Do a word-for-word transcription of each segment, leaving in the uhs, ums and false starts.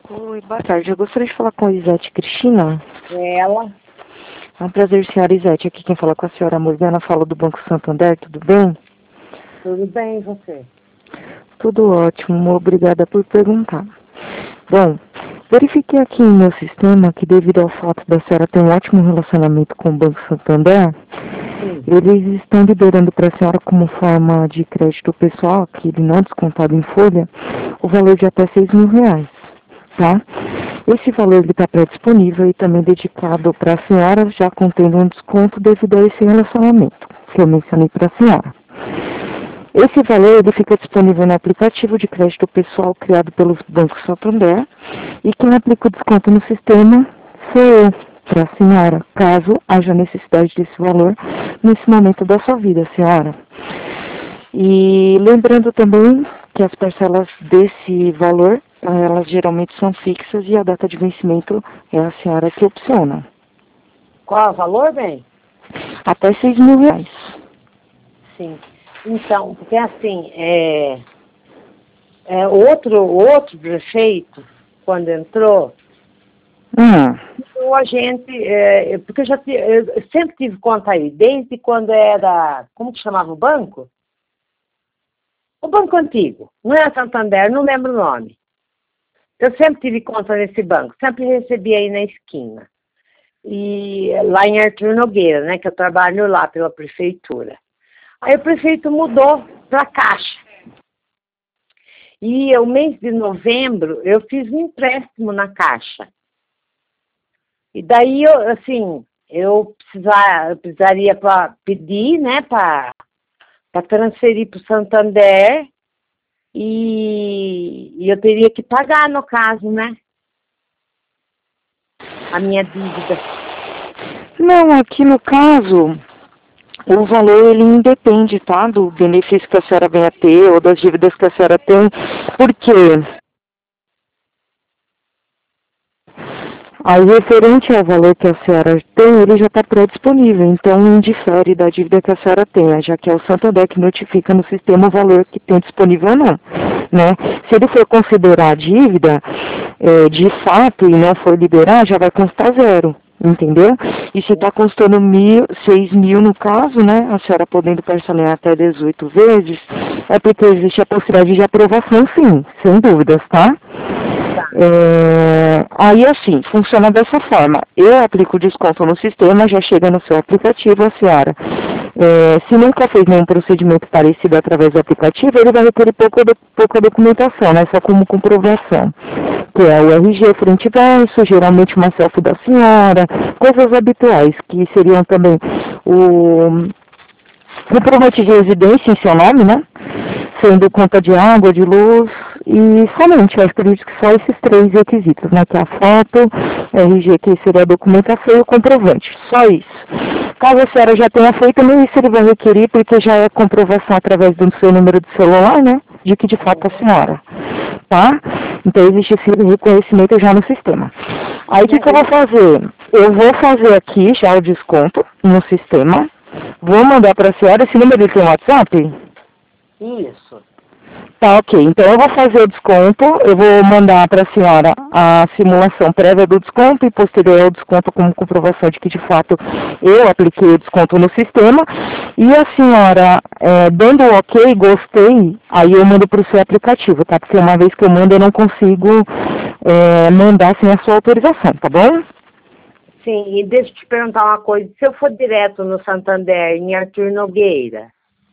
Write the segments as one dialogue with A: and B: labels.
A: Oi, boa tarde. Eu gostaria de falar com a Isete Cristina.
B: É ela.
A: É um prazer, senhora Isete. Aqui quem fala com a senhora Morgana, fala do Banco Santander, tudo bem?
B: Tudo bem, e você?
A: Tudo ótimo, obrigada por perguntar. Bom, verifiquei aqui em meu sistema que devido ao fato da senhora ter um ótimo relacionamento com o Banco Santander,
B: Sim.
A: eles estão liberando para a senhora como forma de crédito pessoal, aquele não descontado em folha, o valor de até seis mil reais. Tá? Esse valor está pré-disponível e também dedicado para a senhora, já contendo um desconto devido a esse relacionamento que eu mencionei para a senhora. Esse valor ele fica disponível no aplicativo de crédito pessoal criado pelo Banco Santander e quem aplica o desconto no sistema sou eu, para a senhora, caso haja necessidade desse valor nesse momento da sua vida, senhora. E lembrando também que as parcelas desse valor elas geralmente são fixas e a data de vencimento é a senhora que opciona.
B: Qual é o valor, bem?
A: Até seis mil reais.
B: Sim. Então, porque assim, é, é outro, outro prefeito, quando entrou,
A: Hum.
B: o agente, é, porque eu já tive, eu sempre tive conta aí, desde quando era, como que chamava o banco? O banco antigo, não era Santander, não lembro o nome. Eu sempre tive conta nesse banco, sempre recebia aí na esquina. E lá em Artur Nogueira, né, que eu trabalho lá pela prefeitura. Aí o prefeito mudou para a Caixa. E o mês de novembro eu fiz um empréstimo na Caixa. E daí, eu, assim, eu, precisar, eu precisaria pra pedir, né, para transferir para o Santander. E, e eu teria que pagar, no caso, né? A minha dívida.
A: Não, aqui no caso, o valor ele independe, tá? Do benefício que a senhora venha a ter ou das dívidas que a senhora tem. Por quê? Aí, referente ao valor que a senhora tem, ele já está pré-disponível, então indifere da dívida que a senhora tenha, já que é o Santander que notifica no sistema o valor que tem disponível ou não, né? Se ele for considerar a dívida, é, de fato, e não for liberar, já vai constar zero, entendeu? E se está constando mil, seis mil no caso, né, a senhora podendo parcelar até dezoito vezes, é porque existe a possibilidade de aprovação, sim, sem dúvidas, tá? É, aí assim, funciona dessa forma. Eu aplico o desconto no sistema, já chega no seu aplicativo, a senhora. É, se nunca fez nenhum procedimento parecido através do aplicativo, ele vai requerer pouca, pouca documentação, né? Só como comprovação. Que é o R G frente e verso, geralmente uma selfie da senhora, coisas habituais, que seriam também o comprovante de residência em seu nome, né? Sendo conta de água, de luz, e somente, eu acredito que só esses três requisitos, né? Que é a foto, R G, que seria a documentação e o comprovante. Só isso. Caso a senhora já tenha feito, nem isso ele vai requerer, porque já é comprovação através do seu número de celular, né? De que de fato a senhora. Tá? Então existe esse reconhecimento já no sistema. Aí o que, que eu vou fazer? Eu vou fazer aqui já o desconto no sistema. Vou mandar para a senhora, esse número tem WhatsApp?
B: Isso.
A: Tá, ok. Então eu vou fazer o desconto, eu vou mandar para a senhora a simulação prévia do desconto e posterior ao desconto como comprovação de que de fato eu apliquei o desconto no sistema. E a senhora, é, dando o ok, gostei, aí eu mando para o seu aplicativo, tá? Porque uma vez que eu mando eu não consigo é, mandar sem a sua autorização, tá bom?
B: Sim, e deixa eu te perguntar uma coisa. Se eu for direto no Santander, em Artur Nogueira?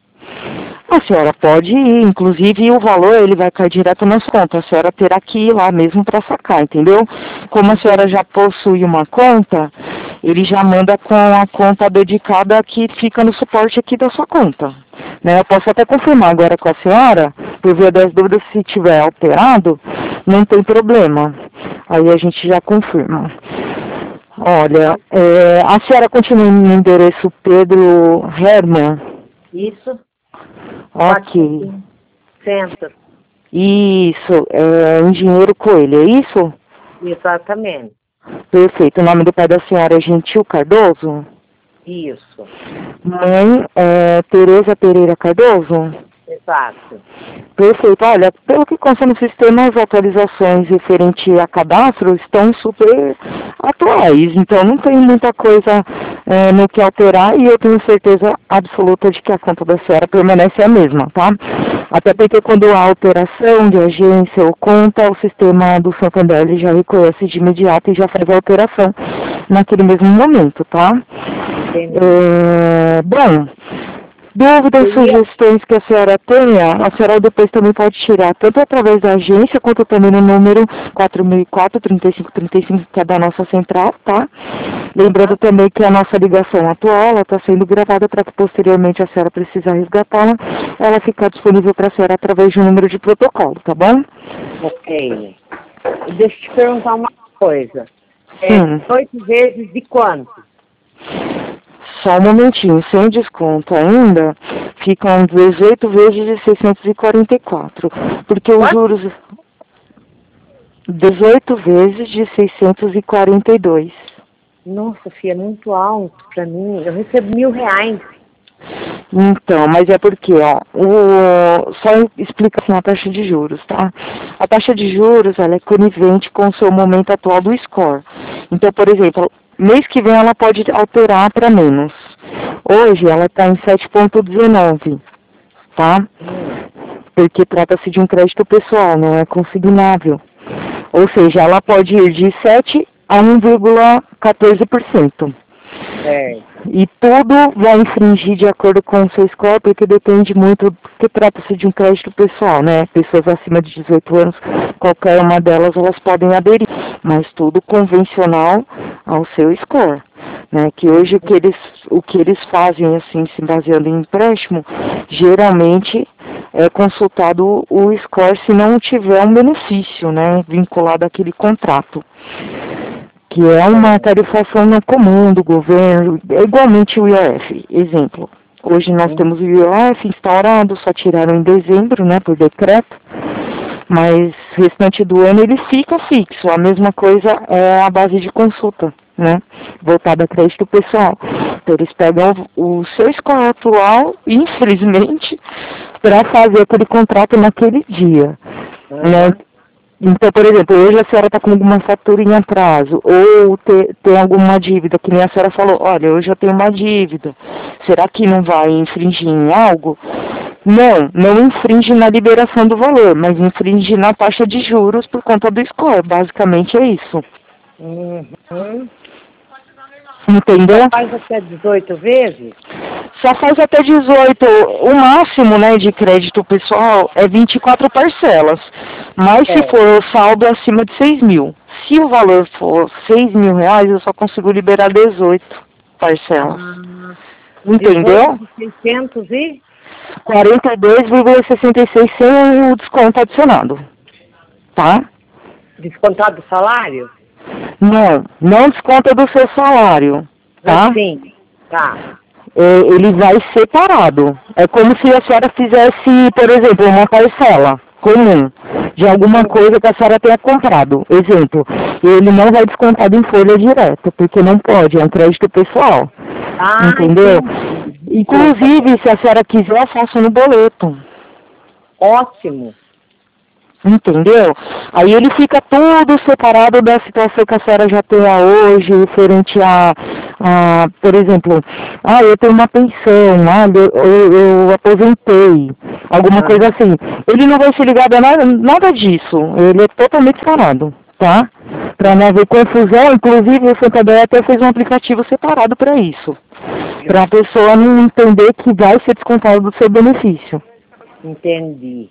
A: A senhora pode ir, inclusive o valor ele vai cair direto nas contas. A senhora terá que ir lá mesmo para sacar, entendeu? Como a senhora já possui uma conta, ele já manda com a conta dedicada que fica no suporte aqui da sua conta. Né? Eu posso até confirmar agora com a senhora, por via das dúvidas, se tiver alterado, não tem problema. Aí a gente já confirma. Olha, é, a senhora continua no endereço Pedro Herman?
B: Isso.
A: Ok.
B: Centro.
A: Isso, é Engenheiro Coelho, é isso?
B: Exatamente.
A: Perfeito. O nome do pai da senhora é Gentil Cardoso?
B: Isso.
A: Mãe é Tereza Pereira Cardoso?
B: Exato.
A: Perfeito. Olha, pelo que consta no sistema, as atualizações referente a cadastro estão super atuais, então não tem muita coisa é, no que alterar e eu tenho certeza absoluta de que a conta da senhora permanece a mesma, tá? Até porque quando há alteração de agência ou conta, o sistema do Santander ele já reconhece de imediato e já faz a alteração naquele mesmo momento, tá? É, bom, dúvidas, sugestões que a senhora tenha, a senhora depois também pode tirar, tanto através da agência, quanto também no número quatro mil e quatro, trinta e cinco trinta e cinco, que é da nossa central, tá? Lembrando também que a nossa ligação atual, ela está sendo gravada para que posteriormente a senhora precisar resgatá-la, ela ficar disponível para a senhora através de um número de protocolo, tá bom?
B: Ok. Deixa eu te perguntar uma coisa. É,
A: Hum.
B: oito vezes de quanto?
A: Só um momentinho, sem desconto ainda, ficam dezoito vezes de seiscentos e quarenta e quatro, porque os
B: Quanto?
A: juros... dezoito vezes de seiscentos e quarenta e dois.
B: Nossa, filha, é muito alto pra mim. Eu recebo mil reais.
A: Então, mas é porque, ó, o, só explica assim a taxa de juros, tá? A taxa de juros, ela é conivente com o seu momento atual do score. Então, por exemplo, mês que vem ela pode alterar para menos. Hoje ela está em sete vírgula dezenove, tá? Porque trata-se de um crédito pessoal, não é consignável. Ou seja, ela pode ir de sete a um vírgula quatorze por cento.
B: É.
A: E tudo vai infringir de acordo com o seu score, porque depende muito, porque trata-se de um crédito pessoal, né? Pessoas acima de dezoito anos, qualquer uma delas, elas podem aderir, mas tudo convencional ao seu score, né? Que hoje o que eles, o que eles fazem, assim, se baseando em empréstimo, geralmente é consultado o score se não tiver um benefício, né? Vinculado àquele contrato, que é uma tarifação não comum do governo, é igualmente o I O F. Exemplo, hoje nós temos o I O F instaurado, só tiraram em dezembro, né, por decreto, mas restante do ano ele fica fixo. A mesma coisa é a base de consulta, né, voltada a crédito pessoal. Então eles pegam o seu score atual, infelizmente, para fazer aquele contrato naquele dia, né. Então, por exemplo, hoje a senhora está com alguma fatura em atraso, ou te, tem alguma dívida, que nem a senhora falou, olha, hoje eu tenho uma dívida, será que não vai infringir em algo? Não, não infringe na liberação do valor, mas infringe na taxa de juros por conta do score, basicamente é isso.
B: Uhum.
A: Entendeu?
B: Só faz até dezoito vezes?
A: Só faz até dezoito. O máximo, né, de crédito pessoal é vinte e quatro parcelas. Mas
B: É.
A: se for o saldo acima de seis mil. Se o valor for seis mil reais, eu só consigo liberar dezoito parcelas.
B: Ah,
A: Entendeu?
B: dezoito de seiscentos e?
A: quarenta e dois vírgula sessenta e seis sem o desconto adicionado. Tá?
B: Descontado do salário?
A: Não, não desconta do seu salário. Tá?
B: Sim, tá.
A: É, ele vai separado. É como se a senhora fizesse, por exemplo, uma parcela comum de alguma coisa que a senhora tenha comprado. Exemplo, ele não vai descontado em folha direta, porque não pode, é um crédito pessoal.
B: Ah,
A: entendeu?
B: entendi.
A: Inclusive, se a senhora quiser, eu faço no boleto.
B: Ótimo.
A: Entendeu? Aí ele fica tudo separado da situação que a senhora já tem hoje, referente a, a, por exemplo, ah, eu tenho uma pensão, ah, eu, eu, eu aposentei, alguma
B: Ah.
A: coisa assim. Ele não vai ser ligado a nada, nada disso, ele é totalmente separado, tá? Para não haver confusão, inclusive o Santander até fez um aplicativo separado para isso, para a pessoa não entender que vai ser descontado do seu benefício.
B: Entendi.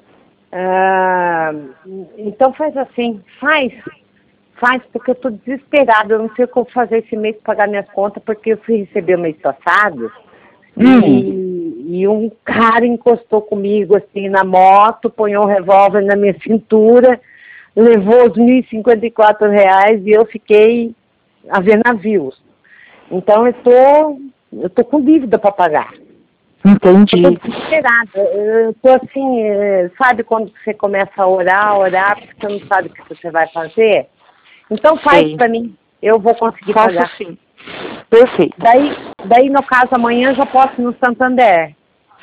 B: Ah, então faz assim, faz, faz, porque eu estou desesperada, eu não sei o que eu vou fazer esse mês para pagar minhas contas, porque eu fui receber o mês passado
A: hum.
B: e, e um cara encostou comigo assim na moto, põe um revólver na minha cintura, levou os mil e cinquenta e quatro reais e eu fiquei a ver navios. Então eu tô, eu tô com dívida para pagar.
A: Entendi.
B: Eu tô desesperada, eu tô assim, sabe quando você começa a orar, orar, porque você não sabe o que você vai fazer? Então faz para mim, eu vou conseguir
A: Faço
B: pagar.
A: Sim. Perfeito.
B: Daí, daí, no caso, amanhã eu já posso ir no Santander.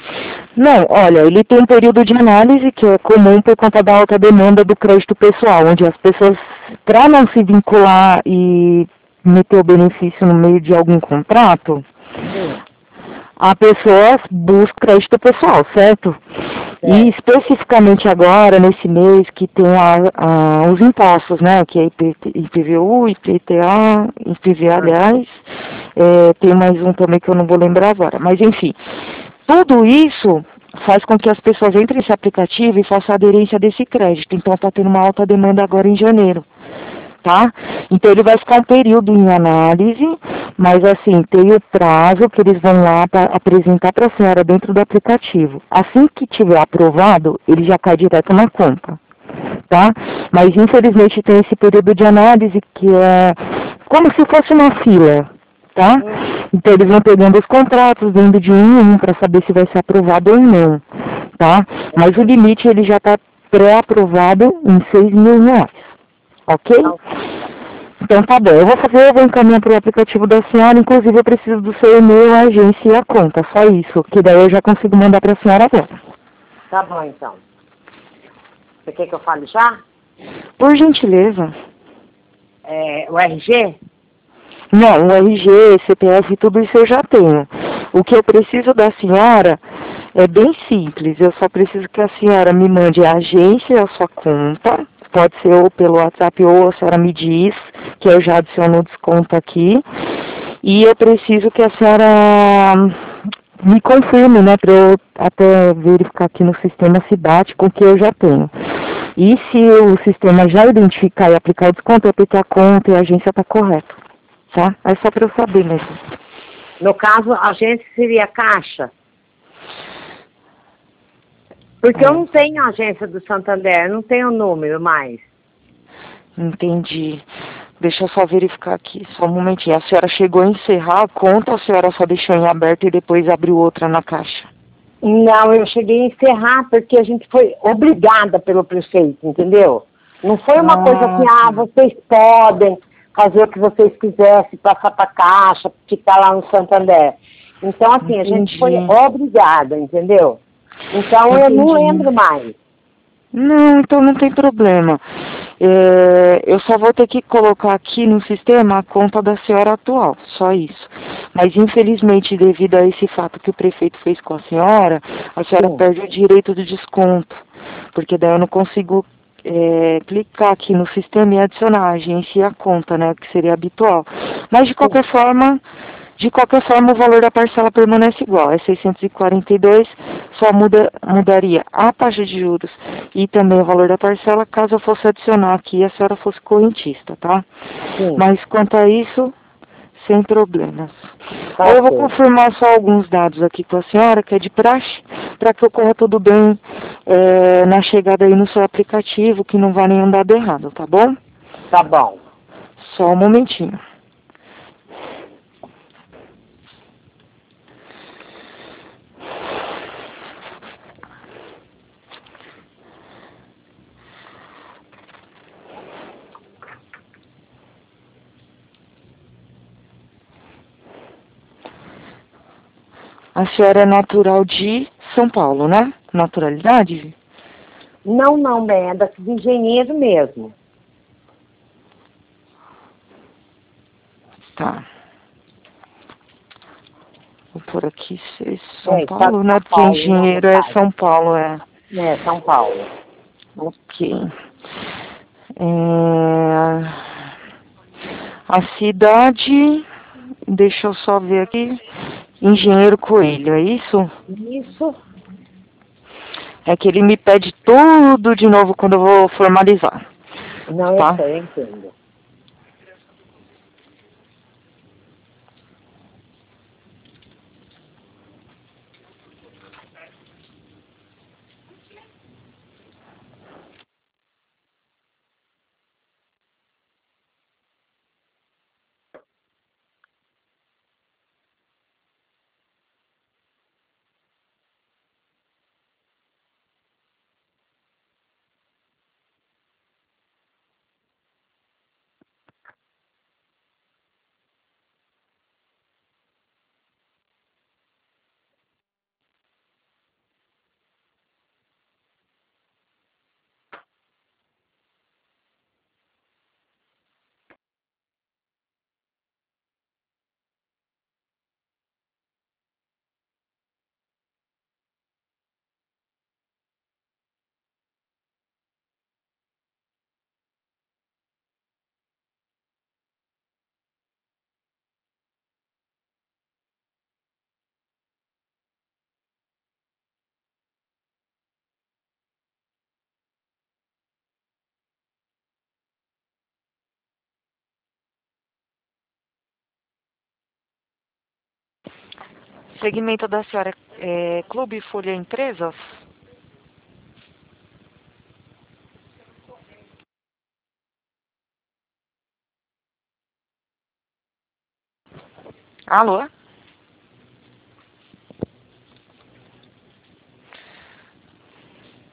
A: Não, olha, ele tem um período de análise que é comum por conta da alta demanda do crédito pessoal, onde as pessoas, para não se vincular e meter o benefício no meio de algum contrato,
B: Sim,
A: a pessoa busca crédito pessoal, certo? E
B: certo.
A: especificamente agora, nesse mês, que tem a, a, os impostos, né? Que é I P, I P V U, I P T A, I P V A,
B: Ah,
A: aliás, é, tem mais um também que eu não vou lembrar agora. Mas enfim, tudo isso faz com que as pessoas entrem nesse aplicativo e façam aderência desse crédito. Então está tendo uma alta demanda agora em janeiro, tá? Então ele vai ficar um período em análise, mas assim, tem o prazo que eles vão lá para apresentar para a senhora dentro do aplicativo. Assim que tiver aprovado, ele já cai direto na conta, tá? Mas infelizmente tem esse período de análise que é como se fosse uma fila, tá?
B: hum,
A: Então eles vão pegando os contratos, vendo de um em um para saber se vai ser aprovado ou não, tá? Mas o limite ele já está pré-aprovado em seis mil reais, ok?
B: tá,
A: Então tá bom, eu vou fazer, eu vou encaminhar para o aplicativo da senhora, inclusive eu preciso do seu e-mail, a agência e a conta, só isso, que daí eu já consigo mandar para a senhora agora.
B: tá bom, então. Você quer que eu fale já?
A: Por gentileza.
B: É, o R G?
A: Não, o R G, C P F, tudo isso eu já tenho. O que eu preciso da senhora é bem simples, eu só preciso que a senhora me mande a agência e a sua conta, pode ser ou pelo WhatsApp ou a senhora me diz, que eu já adiciono o desconto aqui. E eu preciso que a senhora me confirme, né, para eu até verificar aqui no sistema se bate com o que eu já tenho. E se o sistema já identificar e aplicar o desconto, é porque a conta e a agência está correta, tá? É só para eu saber mesmo.
B: No caso, a agência seria a Caixa. Porque eu
A: É,
B: não tenho a agência do Santander, não tenho o número mais.
A: entendi. Deixa eu só verificar aqui, só um momentinho. A senhora chegou a encerrar a conta ou a senhora só deixou em aberto e depois abriu outra na caixa?
B: Não, eu cheguei a encerrar porque a gente foi obrigada pelo prefeito, entendeu? Não foi uma coisa assim,
A: Ah,
B: ah,
A: tá.
B: vocês podem fazer o que vocês quisessem, passar para a Caixa, ficar lá no Santander. Então, assim, a gente foi
A: Entendi.
B: obrigada, entendeu? Então, eu não
A: Entendi.
B: lembro mais.
A: Não, então não tem problema. É, eu só vou ter que colocar aqui no sistema a conta da senhora atual, só isso. Mas infelizmente, devido a esse fato que o prefeito fez com a senhora, a senhora
B: Sim,
A: perde o direito do desconto, porque daí eu não consigo é, clicar aqui no sistema e adicionar a agência e a conta, né, que seria habitual. Mas de
B: sim.
A: qualquer forma, de qualquer forma, o valor da parcela permanece igual, é seiscentos e quarenta e dois, só muda, mudaria a taxa de juros e também o valor da parcela caso eu fosse adicionar aqui e a senhora fosse correntista, tá?
B: Sim,
A: Mas quanto a isso, sem problemas.
B: tá
A: Aí eu vou
B: ok.
A: confirmar só alguns dados aqui com a senhora, que é de praxe, para que ocorra tudo bem é, na chegada aí no seu aplicativo, que não vá nenhum dado errado, tá bom?
B: Tá bom.
A: Só um momentinho. A senhora é natural de São Paulo, né? Naturalidade?
B: Não, não, bem, é daqui de engenheiro mesmo.
A: Tá. Vou por aqui ser São
B: É, estado
A: Paulo,
B: de
A: né?
B: São
A: Porque
B: Paulo, né, no
A: engenheiro é
B: caso.
A: São Paulo, é.
B: É, São Paulo.
A: Ok. É, a cidade, deixa eu só ver aqui. Engenheiro Coelho, é isso?
B: Isso.
A: É que ele me pede tudo de novo quando eu vou formalizar,
B: Não, eu
A: tá?
B: sei, eu entendo.
A: Segmento da senhora é Clube Folha Empresas? Alô?